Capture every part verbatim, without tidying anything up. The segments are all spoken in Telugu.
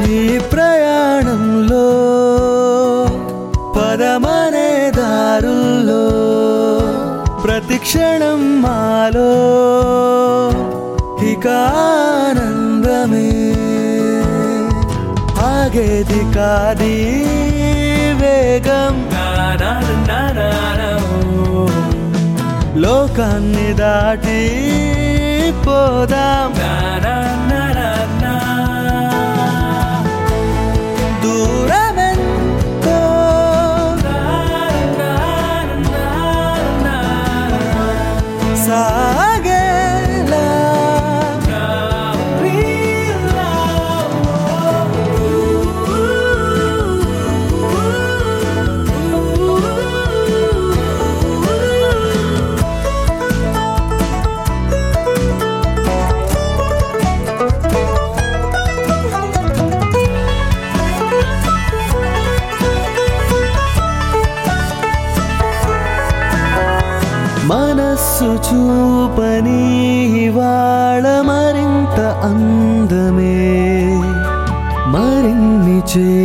ఈ ప్రయాణంలో పదమనే దారుల్లో ప్రతి క్షణం మాలో ఇక ఆనందమే ఆగేది కాది వేగం లోకాన్ని దాటి పోదాం దూరమెంతో సాగేలా మనస్సు చూపని ఇవాళ మరింత అందమే మరిన్ని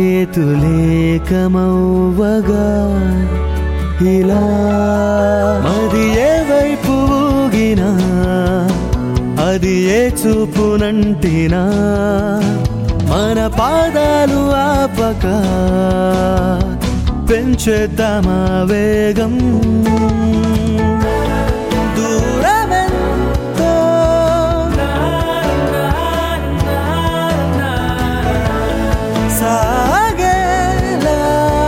చేతులేకమవ్వగా ఇలా మది ఏ వైపు ఊగినా అది ఏ చూపునంటినా మన పాదాలు ఆపక పెంచేద్దామా వేగం దూరమెంతో సాగేలా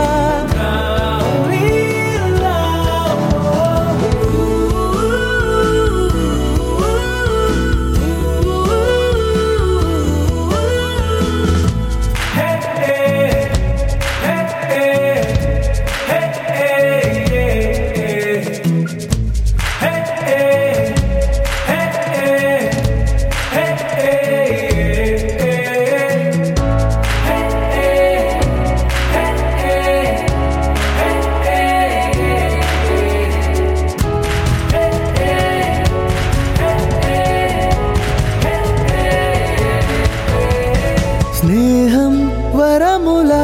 స్నేహం వరములా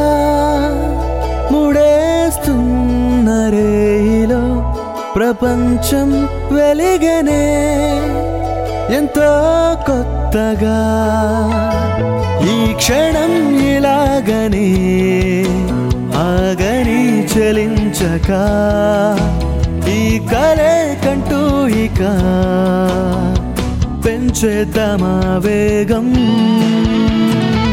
ముడేస్తున్న రేయిలో ప్రపంచం వెలిగనే ఎంతో కొత్తగా ఈ క్షణం ఇలాగనే ఆగని చలించక ఈ కలే కంటూ ఇక పెంచేద్దామా వేగం